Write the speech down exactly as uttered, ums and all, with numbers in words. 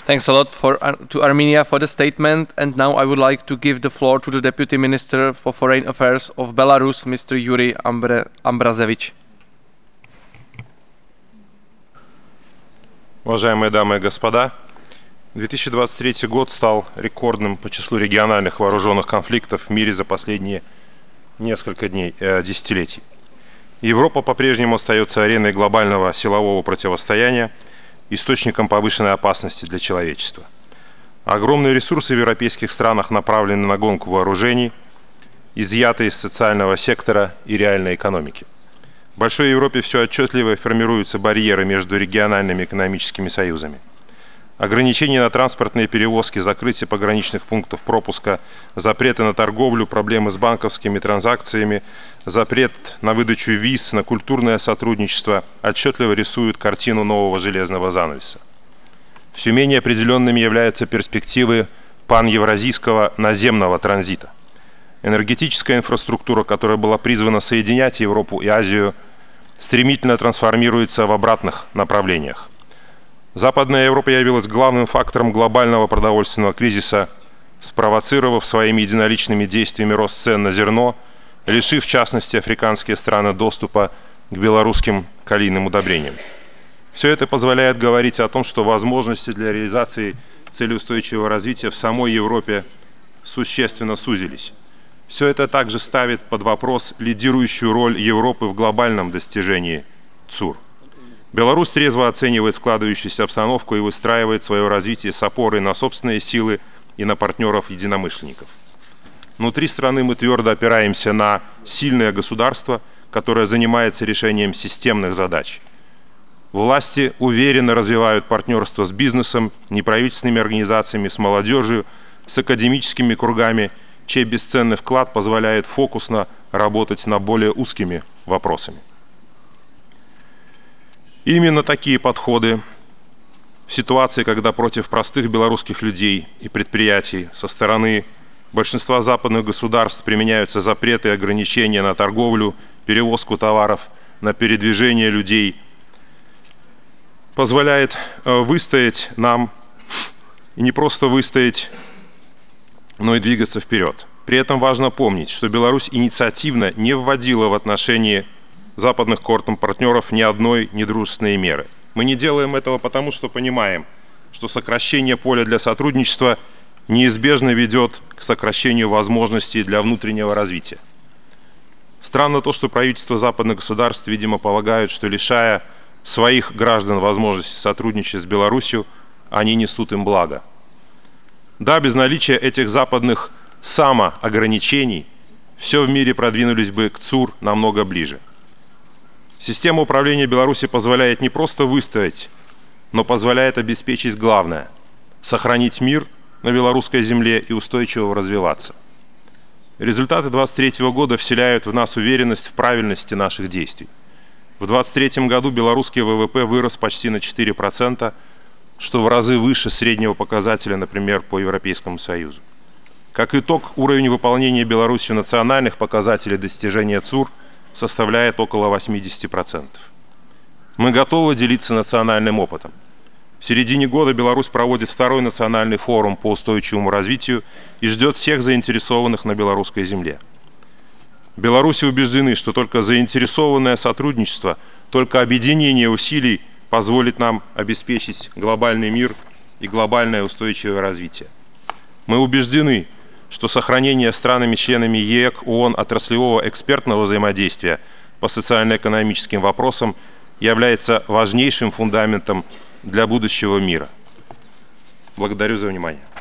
Thanks a lot for, uh, to Armenia for the statement. And now I would like to give the floor to the Deputy Minister for Foreign Affairs of Belarus, Mister Yuri Ambre Ambrazevich. Уважаемые дамы и господа, две тысячи двадцать третий год стал рекордным по числу региональных вооруженных конфликтов в мире за последние несколько дней, э, десятилетий. Европа по-прежнему остается ареной глобального силового противостояния, источником повышенной опасности для человечества. Огромные ресурсы в европейских странах направлены на гонку вооружений, изъятые из социального сектора и реальной экономики. В большой Европе все отчетливо формируются барьеры между региональными экономическими союзами. Ограничения на транспортные перевозки, закрытие пограничных пунктов пропуска, запреты на торговлю, проблемы с банковскими транзакциями, запрет на выдачу виз, на культурное сотрудничество отчетливо рисуют картину нового железного занавеса. Все менее определенными являются перспективы паневразийского наземного транзита. Энергетическая инфраструктура, которая была призвана соединять Европу и Азию, стремительно трансформируется в обратных направлениях. Западная Европа явилась главным фактором глобального продовольственного кризиса, спровоцировав своими единоличными действиями рост цен на зерно, лишив в частности африканские страны доступа к белорусским калийным удобрениям. Все это позволяет говорить о том, что возможности для реализации целей устойчивого развития в самой Европе существенно сузились. Все это также ставит под вопрос лидирующую роль Европы в глобальном достижении ЦУР. Беларусь трезво оценивает складывающуюся обстановку и выстраивает свое развитие с опорой на собственные силы и на партнеров-единомышленников. Внутри страны мы твердо опираемся на сильное государство, которое занимается решением системных задач. Власти уверенно развивают партнерство с бизнесом, неправительственными организациями, с молодежью, с академическими кругами, чей бесценный вклад позволяет фокусно работать над более узкими вопросами. Именно такие подходы в ситуации, когда против простых белорусских людей и предприятий со стороны большинства западных государств применяются запреты и ограничения на торговлю, перевозку товаров, на передвижение людей, позволяет выстоять нам, и не просто выстоять, но и двигаться вперед. При этом важно помнить, что Беларусь инициативно не вводила в отношении западных партнеров ни одной недружественной меры. Мы не делаем этого потому, что понимаем, что сокращение поля для сотрудничества неизбежно ведет к сокращению возможностей для внутреннего развития. Странно то, что правительства западных государств, видимо, полагают, что лишая своих граждан возможности сотрудничать с Беларусью, они несут им благо. Да, без наличия этих западных самоограничений все в мире продвинулись бы к ЦУР намного ближе. Система управления Беларуси позволяет не просто выстоять, но позволяет обеспечить главное – сохранить мир на белорусской земле и устойчиво развиваться. Результаты две тысячи двадцать третьего года вселяют в нас уверенность в правильности наших действий. В две тысячи двадцать третьем году белорусский ВВП вырос почти на четыре процента, что в разы выше среднего показателя, например, по Европейскому Союзу. Как итог, уровень выполнения Беларусью национальных показателей достижения ЦУР составляет около восьмидесяти процентов. Мы готовы делиться национальным опытом. В середине года Беларусь проводит второй национальный форум по устойчивому развитию и ждет всех заинтересованных на белорусской земле. Беларуси убеждены, что только заинтересованное сотрудничество, только объединение усилий позволит нам обеспечить глобальный мир и глобальное устойчивое развитие. Мы убеждены, что сохранение странами-членами ЕЭК, ООН отраслевого экспертного взаимодействия по социально-экономическим вопросам является важнейшим фундаментом для будущего мира. Благодарю за внимание.